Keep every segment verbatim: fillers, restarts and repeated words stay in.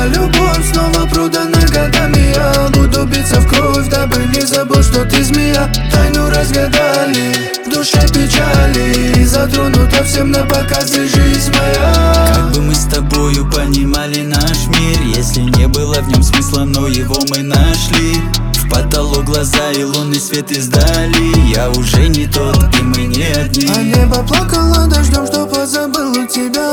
Первая любовь снова продана годами. Я буду биться в кровь, дабы не забыл, что ты змея. Тайну разгадали, в душе печали, затронута всем на показ и жизнь моя. Как бы мы с тобою понимали наш мир, если не было в нем смысла, но его мы нашли. В потолок глаза и лунный свет издали. Я уже не тот, и мы не одни. А небо плакало дождем, что позабыл у тебя.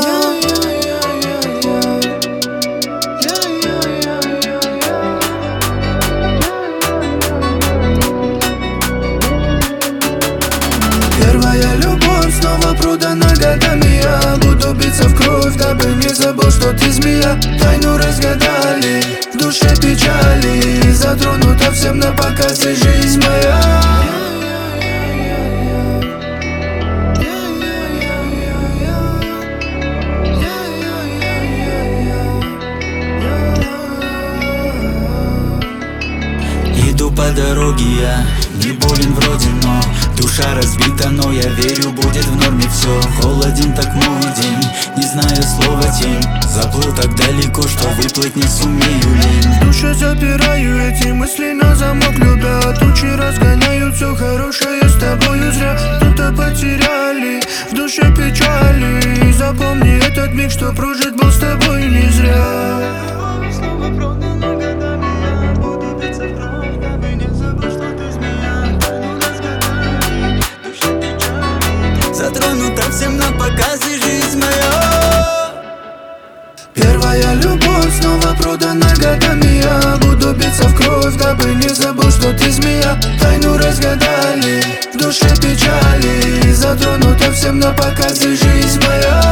Первая любовь снова продана годами. Я буду биться в кровь, дабы не забыл, что ты змея. Тайну разгадали, в душе печали, затронута всем на показ и жизнь моя. Иду по дороге, я не болен вроде, но душа разбита, но я верю, будет в норме все. Холоден так мой день, не знаю слова тень. Заплыл так далеко, что выплыть не сумею лень. В душе запираю эти мысли на замок, любя. Тучи разгоняют все хорошее с тобою зря. Что-то потеряли, в душе печали. Запомни этот миг, что прожит был с тобой не зря. Затронута всем на показ и жизнь моя. Первая любовь снова продана годами. Я буду биться в кровь, дабы не забыл, что ты змея. Тайну разгадали, в душе печали, затронута всем на показ и жизнь моя.